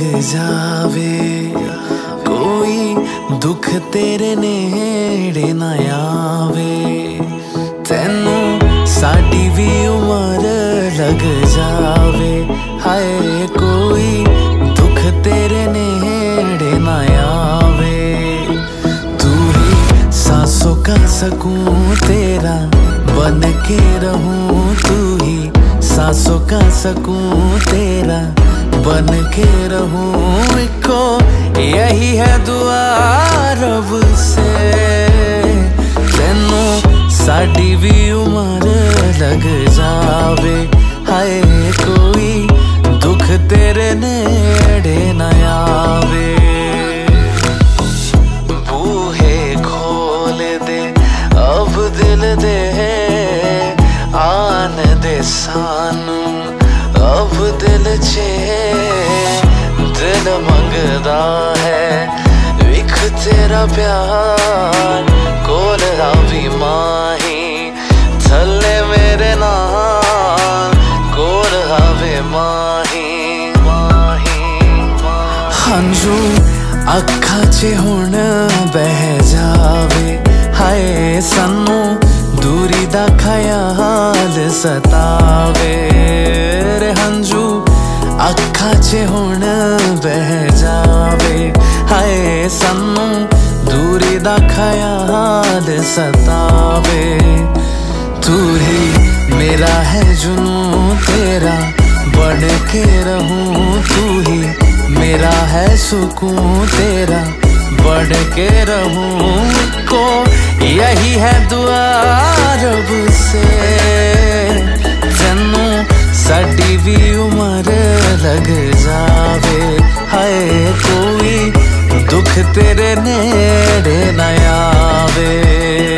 जावे, कोई दुख तेरे नेड़े ना आवे। तेनू साडी भी उमर लग जावे, हाय कोई दुख तेरे नेड़े ना आवे। तू ही सांसों का सकून तेरा बन के रहूं, तू ही सांसों का सकून तेरा बन के रहूं। इको यही है दुआ रब से, तेनू साडी भी उमर लग जावे, हाय कोई दुख तेरे नेड़े न आवे। बूहे खोल दे अब दिल दे, आन दे सानू अब दिल चे। दिल मंगदा है विख तेरा प्यार, कोल आवी माही थले मेरे नाल, कोल आवे माही हंझू अखा च हुण बह जावे, हाय सानू दूरी दा ख्याल सतावे। रे हंझू अखा च हुण बह जावे, हाय सानू दूरी दा ख्याल सतावे। तू ही मेरा है जुनून तेरा बन के रहूं, तू ही मेरा है सुकून तेरा बढ़ के रहूं। को यही है दुआ रब से, तेनू साडी भी उमर लग जावे, हाय कोई दुख तेरे नेड़े न आवे।